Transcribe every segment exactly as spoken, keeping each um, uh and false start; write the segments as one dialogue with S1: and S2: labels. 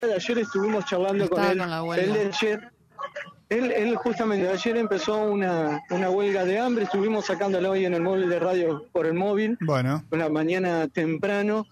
S1: de ayer estuvimos charlando
S2: Estaba
S1: con él.
S2: con la huelga.
S1: Él de ayer, él, él justamente ayer empezó una, una huelga de hambre, estuvimos sacándolo hoy en el móvil de radio por el móvil,
S3: bueno,
S1: una mañana temprano,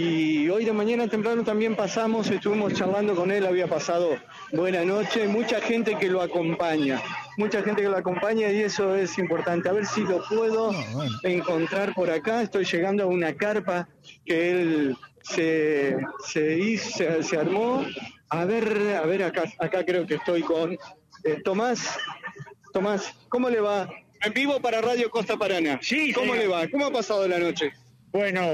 S1: y hoy de mañana temprano también pasamos, estuvimos charlando con él, había pasado buena noche, mucha gente que lo acompaña, mucha gente que lo acompaña y eso es importante. A ver si lo puedo
S3: no, bueno.
S1: encontrar por acá, estoy llegando a una carpa que él se, se hizo, se, se armó. A ver, a ver, acá, acá creo que estoy con eh, Tomás. Tomás, ¿cómo le va? En vivo para Radio Costa Paraná.
S4: Sí,
S1: ¿Cómo
S4: señor.
S1: le va? ¿Cómo ha pasado la noche?
S4: Bueno,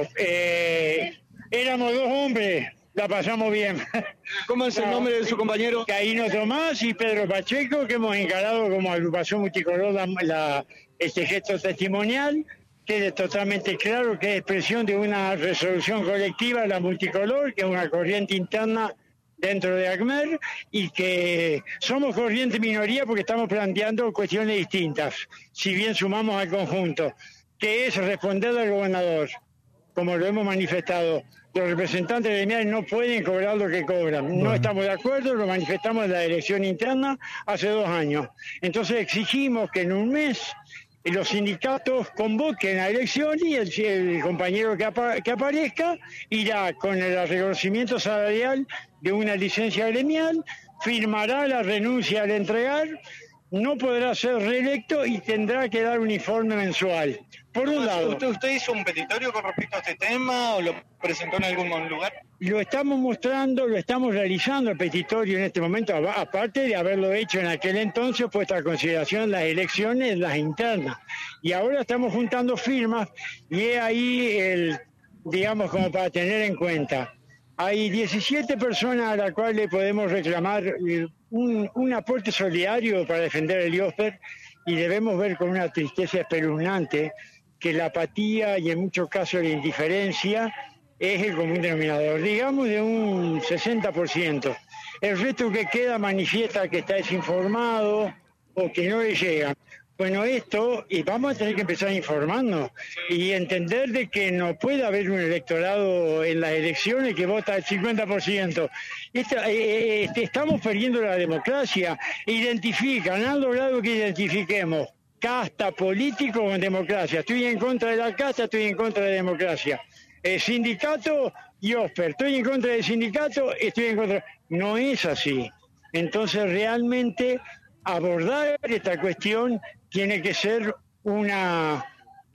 S4: eh, éramos dos hombres, la pasamos bien.
S1: ¿Cómo es el
S4: No,
S1: nombre de su compañero?
S4: Caíno Tomás y Pedro Pacheco, que hemos encarado como agrupación multicolor la, la- este gesto testimonial, que es totalmente claro que es expresión de una resolución colectiva, la multicolor, que es una corriente interna dentro de ACMER, y que somos corriente minoría porque estamos planteando cuestiones distintas, si bien sumamos al conjunto, que es responder al gobernador, como lo hemos manifestado. Los representantes gremiales no pueden cobrar lo que cobran. No
S3: Bueno.
S4: estamos de acuerdo, lo manifestamos en la elección interna hace dos años. Entonces exigimos que en un mes los sindicatos convoquen a elección y el, el compañero que, apa- que aparezca irá con el reconocimiento salarial de una licencia gremial, firmará la renuncia al entregar, no podrá ser reelecto y tendrá que dar un informe mensual. Por un lado,
S1: ¿Usted, ¿Usted hizo un petitorio con respecto a este tema o lo presentó en algún lugar?
S4: lo estamos mostrando, lo estamos realizando el petitorio en este momento, a- aparte de haberlo hecho en aquel entonces, puesto a consideración las elecciones, las internas. Y ahora estamos juntando firmas y es ahí el, digamos, como para tener en cuenta. Hay diecisiete personas a las cuales le podemos reclamar eh, un, un aporte solidario para defender el IOSPER y debemos ver con una tristeza espeluznante que la apatía y en muchos casos la indiferencia es el común denominador, digamos de un sesenta por ciento. El resto que queda manifiesta que está desinformado o que no le llega. Bueno, esto, y vamos a tener que empezar a informarnos y entender de que no puede haber un electorado en las elecciones que vota el cincuenta por ciento. Esta- eh, eh, estamos perdiendo la democracia. Identifican, han logrado que identifiquemos casta, político con democracia. Estoy en contra de la casta, estoy en contra de la democracia. El sindicato y OSPER, estoy en contra del sindicato, estoy en contra. No es así. Entonces realmente abordar esta cuestión tiene que ser una,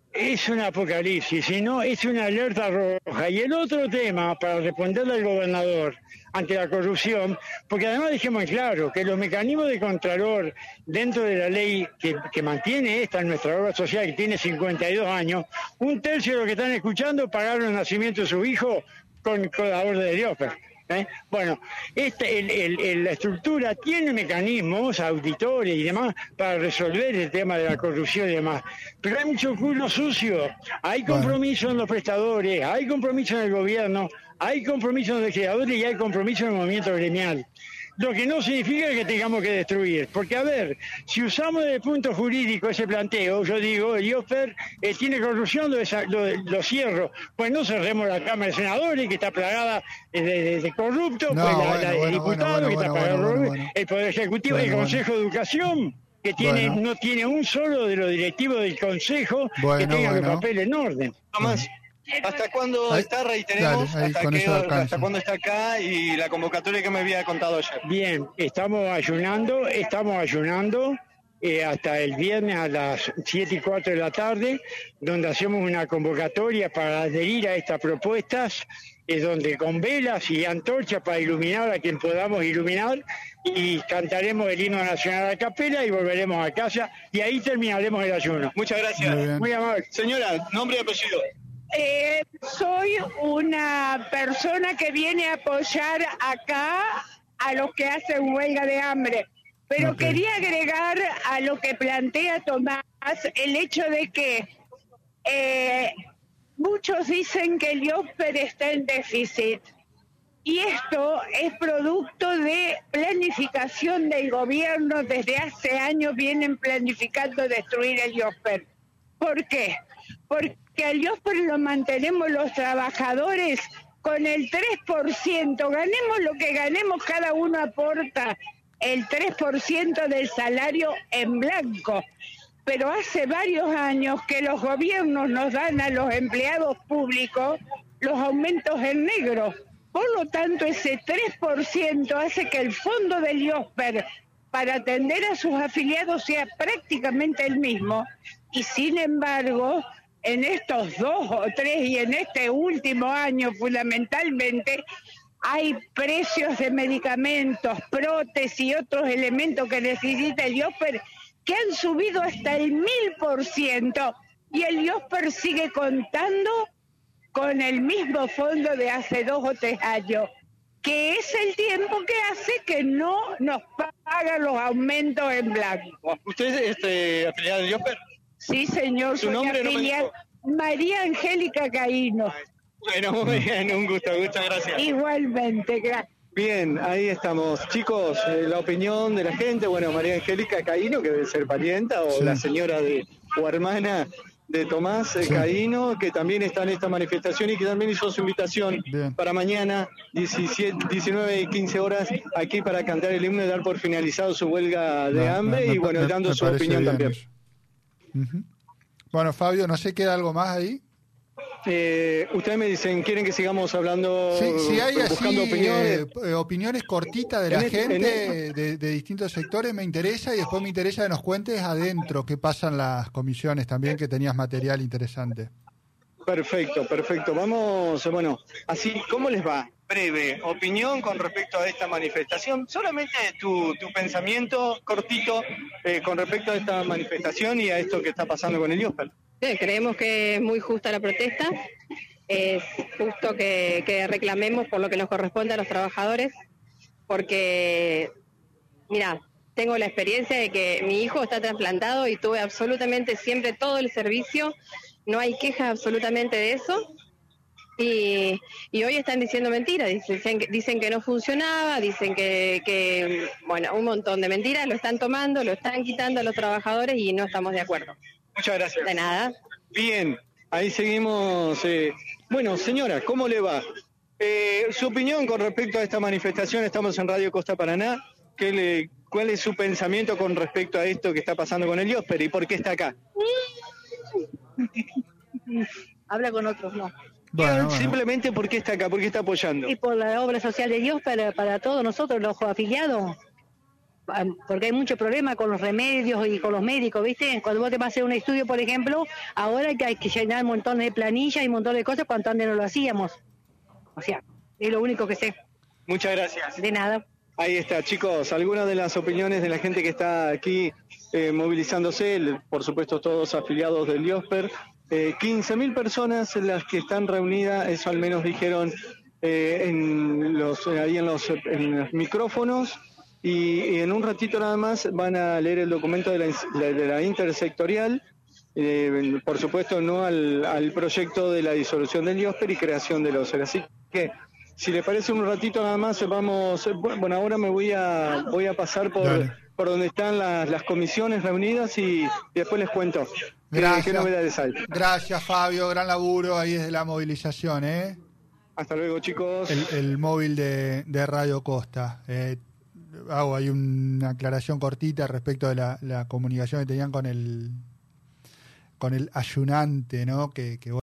S4: es un apocalipsis, sino es una alerta roja. Y el otro tema, para responderle al gobernador ante la corrupción, porque además dejemos en claro que los mecanismos de contralor dentro de la ley que, que mantiene esta nuestra obra social, que tiene cincuenta y dos años, un tercio de los que están escuchando pagaron el nacimiento de su hijo con, con la orden de Diosper. ¿Eh? Bueno, este, el, el, el- la estructura tiene mecanismos, auditores y demás, para resolver el tema de la corrupción y demás. Pero hay mucho culo sucio. Hay compromiso en los prestadores, hay compromiso en el gobierno, hay compromiso en los legisladores y hay compromiso en el movimiento gremial. Lo que no significa que tengamos que destruir. Porque, a ver, si usamos desde el punto jurídico ese planteo, yo digo, el IOSPER eh, tiene corrupción, lo, desa- lo, lo cierro. Pues no cerremos la Cámara de Senadores, que está plagada de, de- de corruptos,
S3: No,
S4: pues la,
S3: bueno,
S4: la de
S3: bueno,
S4: diputados,
S3: bueno,
S4: que
S3: bueno,
S4: está plagada de
S3: bueno,
S4: corruptos,
S3: bueno.
S4: el Poder Ejecutivo,
S3: Bueno,
S4: el Consejo de Educación, que tiene,
S3: Bueno.
S4: no tiene un solo de los directivos del Consejo que
S3: Bueno,
S4: tenga
S3: bueno.
S4: los papeles en orden.
S1: Tomás, ¿hasta cuándo
S3: Ahí-
S1: está? Reiteremos,
S3: dale, ahí,
S1: hasta,
S3: con
S1: qué
S3: eso
S1: hora-
S3: alcanza.
S1: hasta cuándo está acá y la convocatoria que me había contado ayer.
S4: Bien, estamos ayunando, estamos ayunando eh, hasta el viernes a las siete y cuatro de la tarde, donde hacemos una convocatoria para adherir a estas propuestas, es donde con velas y antorchas para iluminar a quien podamos iluminar, y cantaremos el himno nacional a capela y volveremos a casa, y ahí terminaremos el ayuno.
S1: Muchas gracias.
S3: Muy bien.
S4: Muy amable.
S1: Señora, nombre y apellido.
S5: Eh, soy una persona que viene a apoyar acá a los que hacen huelga de hambre, pero
S3: Ok.
S5: quería agregar a lo que plantea Tomás el hecho de que eh, muchos dicen que el IOSPER está en déficit. Y esto es producto de planificación del gobierno. Desde hace años vienen planificando destruir el IOSPER. ¿Por qué? Porque al IOSPER lo mantenemos los trabajadores con el tres por ciento, ganemos lo que ganemos, cada uno aporta el tres por ciento del salario en blanco. Pero hace varios años que los gobiernos nos dan a los empleados públicos los aumentos en negro. Por lo tanto, ese tres por ciento hace que el fondo del IOSPER para atender a sus afiliados sea prácticamente el mismo. Y sin embargo, en estos dos o tres y en este último año fundamentalmente, hay precios de medicamentos, prótesis y otros elementos que necesita el IOSPER que han subido hasta el mil por ciento y el IOSPER sigue contando con el mismo fondo de hace dos o tres años, que es el tiempo que hace que no nos pagan los aumentos en blanco.
S1: ¿Usted es este, afiliado del IOSPER?
S5: Sí, señor,
S1: ¿Su
S5: soy
S1: nombre
S5: afiliada
S1: no
S5: María Angélica Caíno.
S1: Bueno, muy bien, un gusto, muchas gracias.
S5: Igualmente, gracias.
S1: Bien, ahí estamos. Chicos, eh, la opinión de la gente, bueno, María Angélica Caíno, que debe ser parienta, o sí, la señora de, o hermana de Tomás eh, sí. Caíno, que también está en esta manifestación y que también hizo su invitación bien. Para mañana, diecisiete, diecinueve y quince horas, aquí para cantar el himno y dar por finalizado su huelga de no, hambre no, y bueno, me, dando me su opinión también.
S2: Uh-huh. Bueno, Fabio, no sé, ¿queda algo más ahí?
S1: Eh, ustedes me dicen, ¿quieren que sigamos hablando?
S2: Sí, si hay
S1: buscando
S2: así,
S1: opiniones?
S2: Eh, opiniones cortitas de la
S1: en
S2: gente
S1: este,
S2: de, de distintos sectores me interesa, y después me interesa que nos cuentes adentro qué pasa en las comisiones también, que tenías material interesante.
S1: Perfecto, perfecto. Vamos, bueno, así, ¿cómo les va? Breve, opinión con respecto a esta manifestación. Solamente tu, tu pensamiento cortito eh, con respecto a esta manifestación y a esto que está pasando con el IOSPER.
S3: Sí, creemos que es muy justa la protesta, es justo que, que reclamemos por lo que nos corresponde a los trabajadores, porque, mira, tengo la experiencia de que mi hijo está trasplantado y tuve absolutamente siempre todo el servicio, no hay quejas absolutamente de eso, y, y hoy están diciendo mentiras, dicen, dicen que no funcionaba, dicen que, que, bueno, un montón de mentiras, lo están tomando, lo están quitando a los trabajadores y no estamos de acuerdo.
S1: Muchas gracias.
S3: De nada.
S1: Bien, ahí seguimos. Eh. Bueno, señora, ¿cómo le va? Eh, su opinión con respecto a esta manifestación, estamos en Radio Costa Paraná. ¿Qué le, ¿Cuál es su pensamiento con respecto a esto que está pasando con el IOSPER y por qué está acá?
S6: Habla con otros, no.
S2: Bueno, bueno.
S1: Simplemente, ¿por qué está acá? ¿Por qué está apoyando?
S6: Y por la obra social de Dios para, para todos nosotros, los afiliados. Porque hay mucho problema con los remedios y con los médicos, ¿viste? Cuando vos te vas a hacer un estudio, por ejemplo, ahora que hay que llenar un montón de planillas y un montón de cosas, cuando antes no lo hacíamos. O sea, es lo único que sé.
S1: Muchas gracias.
S6: De nada.
S1: Ahí está, chicos, algunas de las opiniones de la gente que está aquí eh, movilizándose, por supuesto todos afiliados del IOSPER. Eh, quince mil personas las que están reunidas, eso al menos dijeron eh, en los, ahí en los, en los micrófonos. Y, y en un ratito nada más van a leer el documento de la, de la intersectorial, eh, por supuesto no al, al proyecto de la disolución del IOSPER y creación del OSER. Así que, si le parece un ratito nada más, vamos, bueno, ahora me voy a voy a pasar por, por donde están las, las comisiones reunidas y, y después les cuento
S2: Gracias.
S1: qué, qué novedades hay.
S2: Gracias, Fabio, gran laburo ahí desde la movilización, ¿eh?
S1: Hasta luego, chicos.
S2: El, el móvil de, de Radio Costa. Eh, hago ahí una aclaración cortita respecto de la, la comunicación que tenían con el con el ayunante, ¿no? Que, que